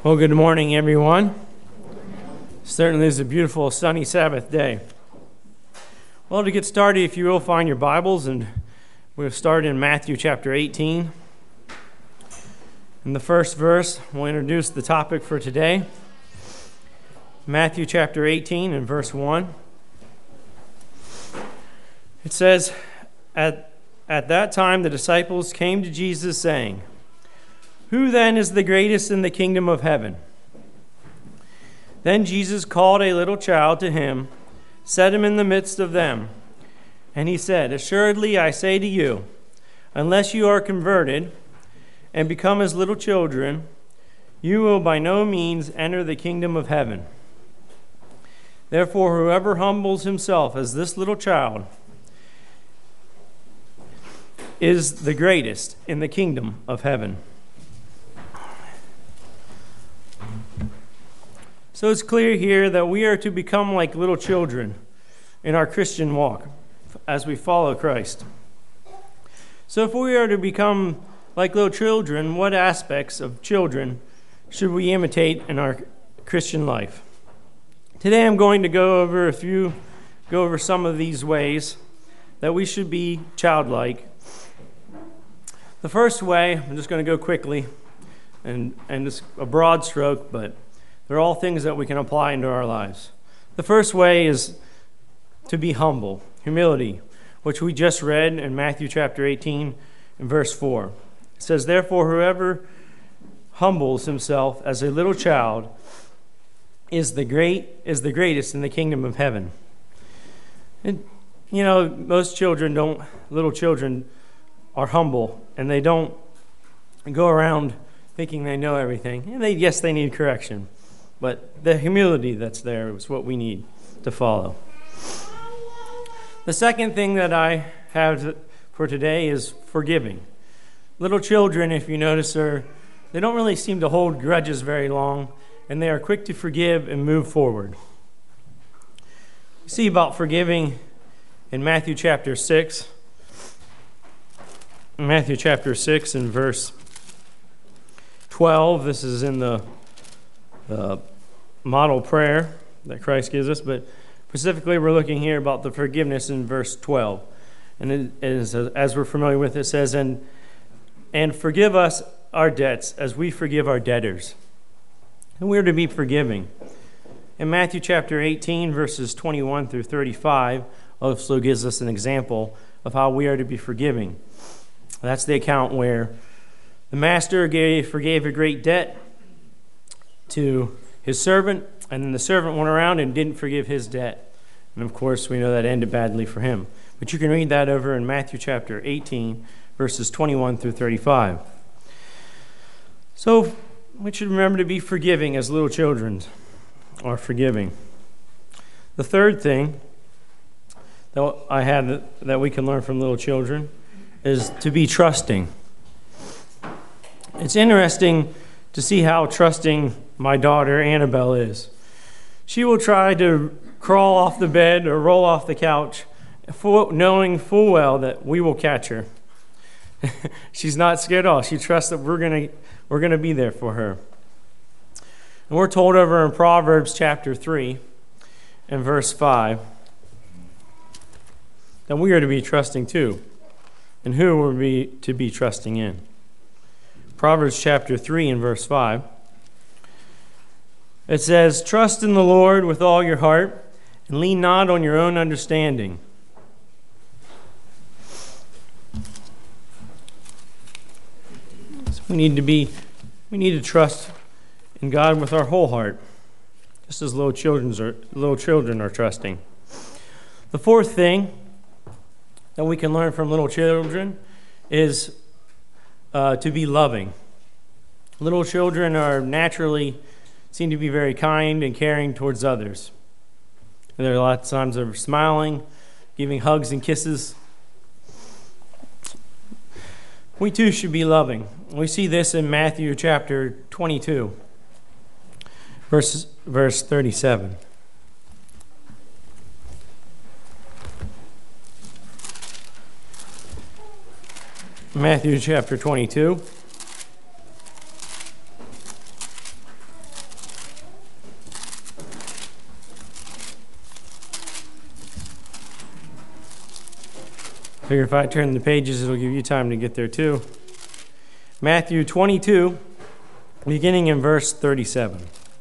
Well, good morning, everyone. Certainly is a beautiful sunny Sabbath day. Well, to get started, if you will, find your Bibles, and we'll start in Matthew chapter 18. In the first verse, we'll introduce the topic for today. Matthew chapter 18 and verse 1. It says, At that time the disciples came to Jesus saying, "Who then is the greatest in the kingdom of heaven?" Then Jesus called a little child to him, set him in the midst of them, and he said, "Assuredly I say to you, unless you are converted and become as little children, you will by no means enter the kingdom of heaven. Therefore, whoever humbles himself as this little child is the greatest in the kingdom of heaven." So it's clear here that we are to become like little children in our Christian walk as we follow Christ. So if we are to become like little children, what aspects of children should we imitate in our Christian life? Today I'm going to go over some of these ways that we should be childlike. The first way, I'm just going to go quickly, and it's a broad stroke, but they're all things that we can apply into our lives. The first way is to be humble, humility, which we just read in Matthew chapter 18 and verse 4. It says, "Therefore, whoever humbles himself as a little child is the greatest in the kingdom of heaven." And, most little children are humble, and they don't go around thinking they know everything. And yes, they need correction. But the humility that's there is what we need to follow. The second thing that I have for today is forgiving. Little children, if you notice, they don't really seem to hold grudges very long, and they are quick to forgive and move forward. You see about forgiving in Matthew chapter 6. Matthew chapter 6 and verse 12. This is in the model prayer that Christ gives us, but specifically we're looking here about the forgiveness in verse 12. And it is, as we're familiar with, it says, and forgive us our debts as we forgive our debtors. And we're to be forgiving. In Matthew chapter 18, verses 21 through 35, also gives us an example of how we are to be forgiving. That's the account where the master forgave a great debt to his servant, and then the servant went around and didn't forgive his debt. And of course, we know that ended badly for him. But you can read that over in Matthew chapter 18, verses 21 through 35. So we should remember to be forgiving as little children are forgiving. The third thing that I have that we can learn from little children is to be trusting. It's interesting to see how trusting my daughter Annabelle is. She will try to crawl off the bed or roll off the couch, knowing full well that we will catch her. She's not scared at all. She trusts that we're gonna be there for her. And we're told over in Proverbs chapter 3 and verse 5 that we are to be trusting too. And who are we to be trusting in? Proverbs chapter 3 and verse 5. It says, "Trust in the Lord with all your heart, and lean not on your own understanding." So we need to trust in God with our whole heart, just as little children are trusting. The fourth thing that we can learn from little children is to be loving. Little children seem to be very kind and caring towards others. And there are lots of times of smiling, giving hugs and kisses. We too should be loving. We see this in Matthew chapter 22, verse 37. Matthew chapter 22. Figure if I turn the pages, it'll give you time to get there too. Matthew 22, beginning in verse 37.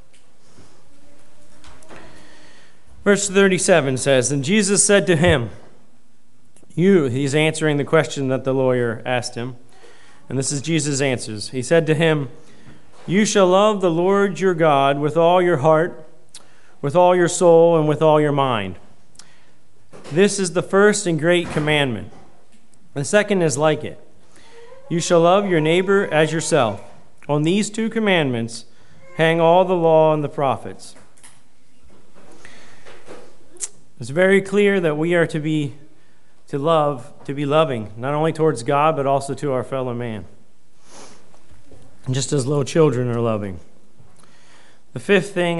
Verse 37 says, "And Jesus said to him," he's answering the question that the lawyer asked him. And this is Jesus' answers. He said to him, "You shall love the Lord your God with all your heart, with all your soul, and with all your mind. This is the first and great commandment. The second is like it. You shall love your neighbor as yourself. On these two commandments hang all the law and the prophets." It's very clear that we are to be loving, not only towards God, but also to our fellow man, just as little children are loving. The fifth thing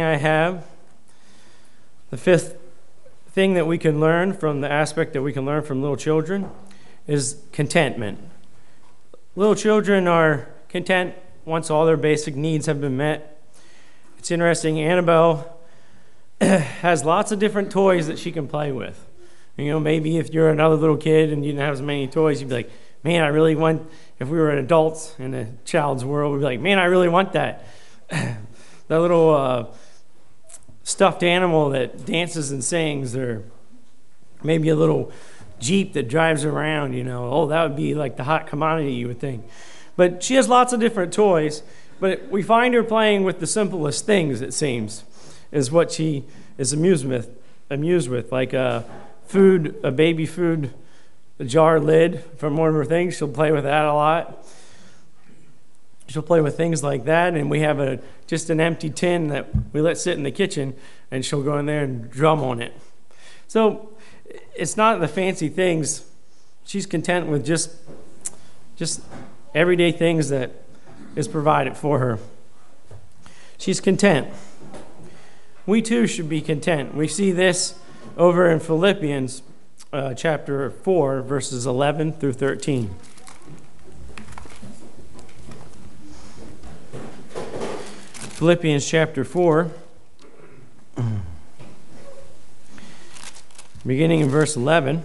that we can learn from the aspect that we can learn from little children is contentment. Little children are content once all their basic needs have been met. It's interesting, Annabelle has lots of different toys that she can play with. You know, maybe if you're another little kid and you didn't have as many toys, you'd be like, man, I really want, if we were adults in a child's world, we'd be like, man, I really want that. That little stuffed animal that dances and sings, or maybe a little Jeep that drives around, you know. Oh, that would be like the hot commodity, you would think. But she has lots of different toys, but we find her playing with the simplest things, it seems, is what she is amused with, like a baby food jar lid from one of her things. She'll play with that a lot. She'll play with things like that, and we have just an empty tin that we let sit in the kitchen, and she'll go in there and drum on it. So it's not the fancy things. She's content with just everyday things that is provided for her. She's content. We too should be content. We see this over in Philippians chapter 4, verses 11 through 13. Philippians chapter 4, beginning in verse 11.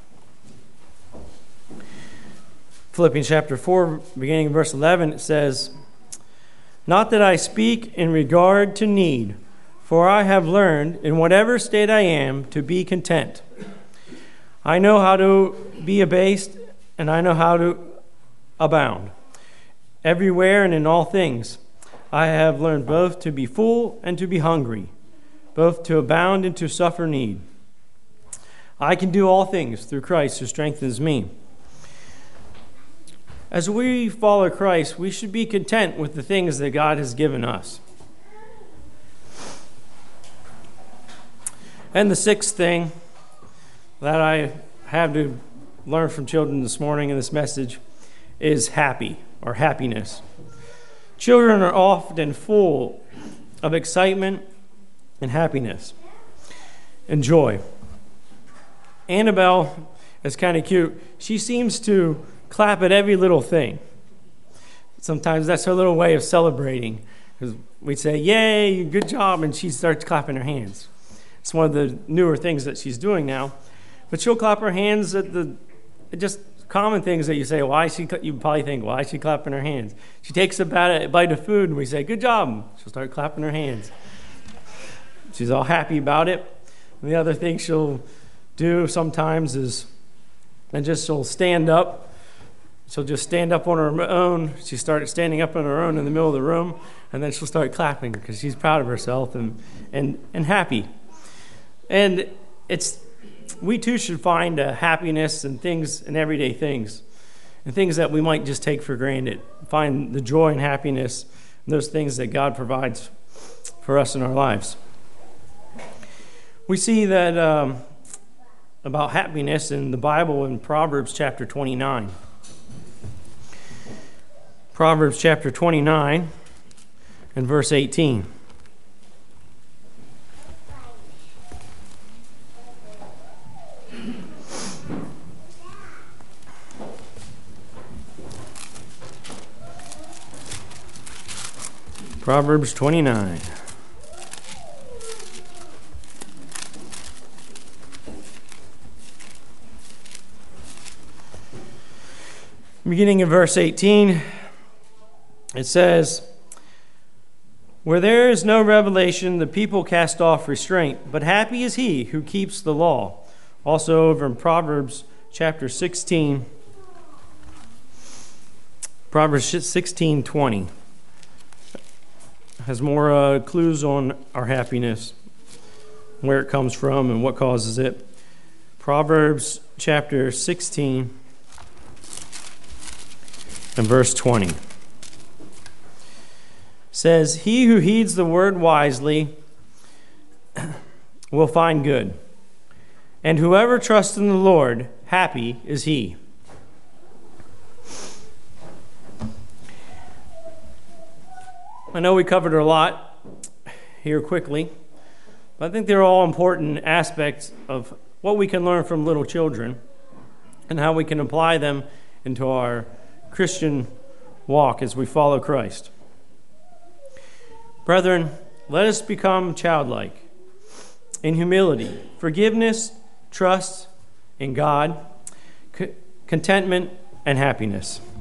Philippians chapter 4, beginning in verse 11, it says, "Not that I speak in regard to need, for I have learned in whatever state I am to be content. I know how to be abased, and I know how to abound. Everywhere and in all things, I have learned both to be full and to be hungry, both to abound and to suffer need. I can do all things through Christ who strengthens me." As we follow Christ, we should be content with the things that God has given us. And the sixth thing that I have to learn from children this morning in this message is happiness. Children are often full of excitement and happiness and joy. Annabelle is kind of cute. She seems to clap at every little thing. Sometimes that's her little way of celebrating. Because we say, "Yay, good job," and she starts clapping her hands. It's one of the newer things that she's doing now. But she'll clap her hands at just common things that you say, you probably think, why is she clapping her hands? She takes a bite of food and we say, "Good job." She'll start clapping her hands. She's all happy about it. And the other thing she'll do sometimes is, she'll stand up. She'll just stand up on her own. She started standing up on her own in the middle of the room, and then she'll start clapping because she's proud of herself and happy. And we too should find happiness in things, in everyday things, and things that we might just take for granted. Find the joy and happiness in those things that God provides for us in our lives. We see that about happiness in the Bible in Proverbs chapter 29. Proverbs chapter 29 and verse 18. Proverbs 29. Beginning in verse 18, it says, "Where there is no revelation, the people cast off restraint, but happy is he who keeps the law." Also over in Proverbs chapter 16, Proverbs 16:20 has more clues on our happiness, where it comes from and what causes it. Proverbs chapter 16 and verse 20 says, "He who heeds the word wisely will find good, and whoever trusts in the Lord, happy is he." I know we covered a lot here quickly, but I think they're all important aspects of what we can learn from little children and how we can apply them into our Christian walk as we follow Christ. Brethren, let us become childlike in humility, forgiveness, trust in God, contentment, and happiness.